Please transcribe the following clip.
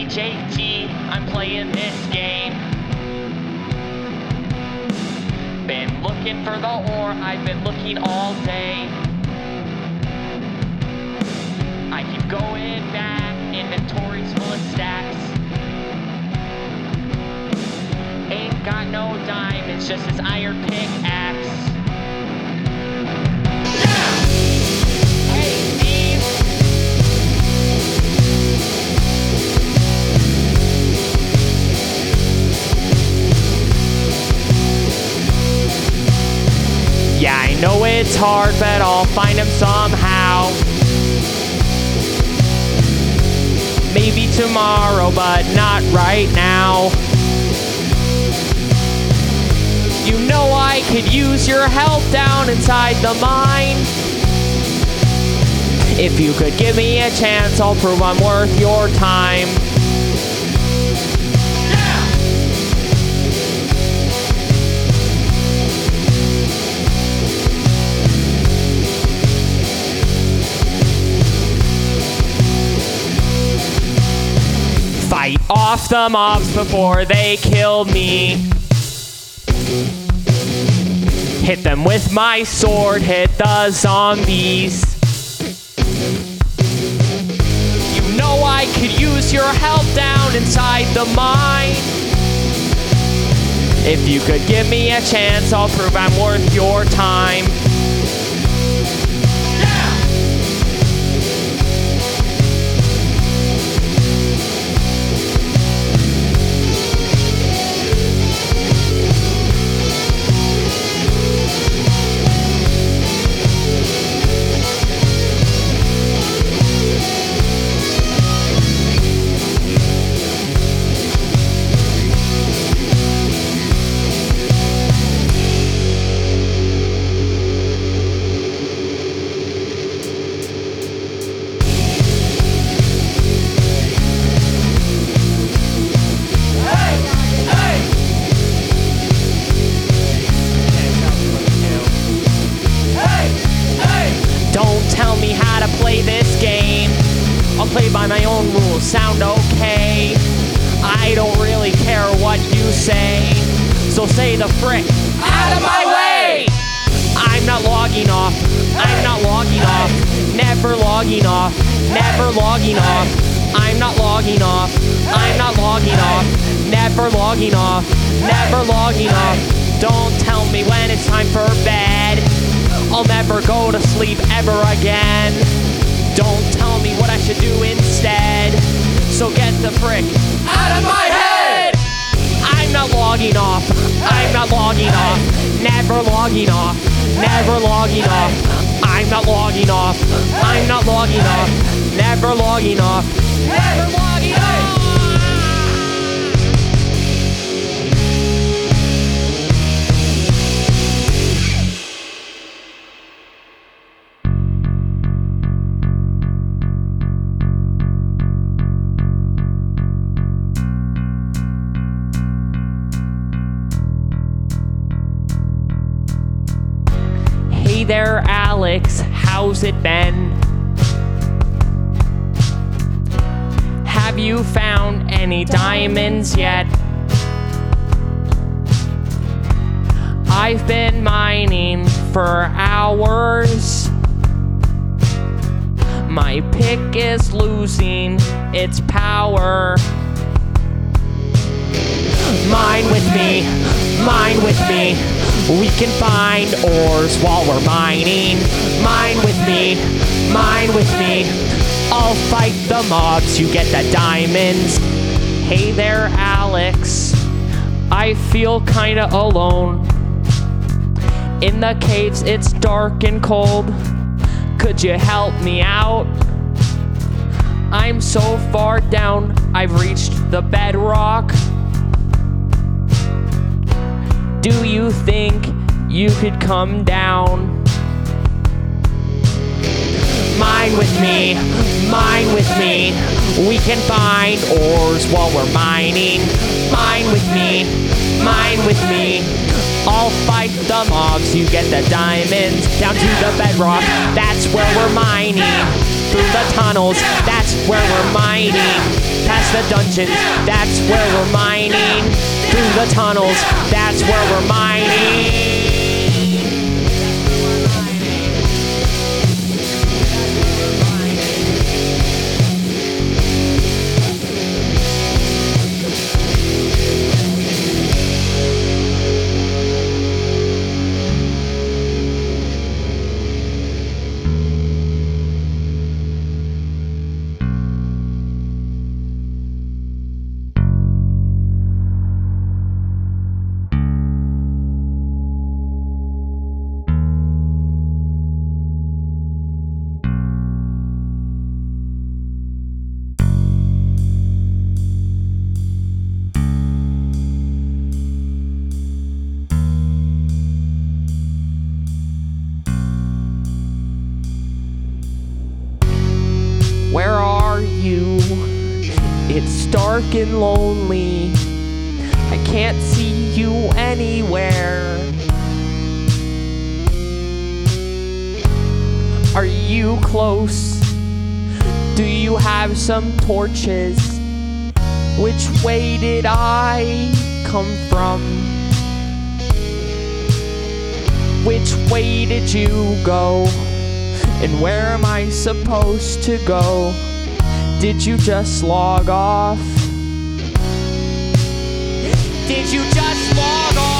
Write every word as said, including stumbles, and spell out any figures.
J T, I'm playing this game. Been looking for the ore, I've been looking all day. I keep going back, inventory's full of stacks. Ain't got no diamonds, just this iron pickaxe. Yeah! Hey, Steve! Yeah, I know it's hard, but I'll find him somehow. Maybe tomorrow, but not right now. You know I could use your help down inside the mine. If you could give me a chance, I'll prove I'm worth your time. Fight off the mobs before they kill me. Hit them with my sword, hit the zombies. You know I could use your help down inside the mine. If you could give me a chance, I'll prove I'm worth your time. I'll play by my own rules, sound okay. I don't really care what you say, so say the frick out of my way! I'm not logging off, I'm not logging off, never logging off, never logging off. I'm not logging off, I'm not logging off, never logging off, never logging off. Don't tell me when it's time for bed, I'll never go to sleep ever again. Don't tell me what I should do instead, so get the frick out of my head! I'm not logging off, I'm not logging off, never logging off, never logging off. I'm not logging off, I'm not logging off, never logging off, never logging off! Hey there, Alex, how's it been? Have you found any diamonds yet? I've been mining for hours. My pick is losing its power. Mine with me, mine with me. We can find ores while we're mining. Mine with me, mine with me. I'll fight the mobs, you get the diamonds. Hey there, Alex. I feel kinda alone. In the caves, it's dark and cold. Could you help me out? I'm so far down, I've reached the bedrock. Do you think you could come down? Mine with me, mine with me. We can find ores while we're mining. Mine with me, mine with me. I'll fight the mobs, you get the diamonds. Down to the bedrock, that's where we're mining. through the tunnels, that's where we're mining. Past the dungeons, that's where we're mining. Through the tunnels, that's where we're mining. Where are you? It's dark and lonely. I can't see you anywhere. Are you close? Do you have some torches? Which way did I come from? Which way did you go? And where am I supposed to go? Did you just log off? Did you just log off?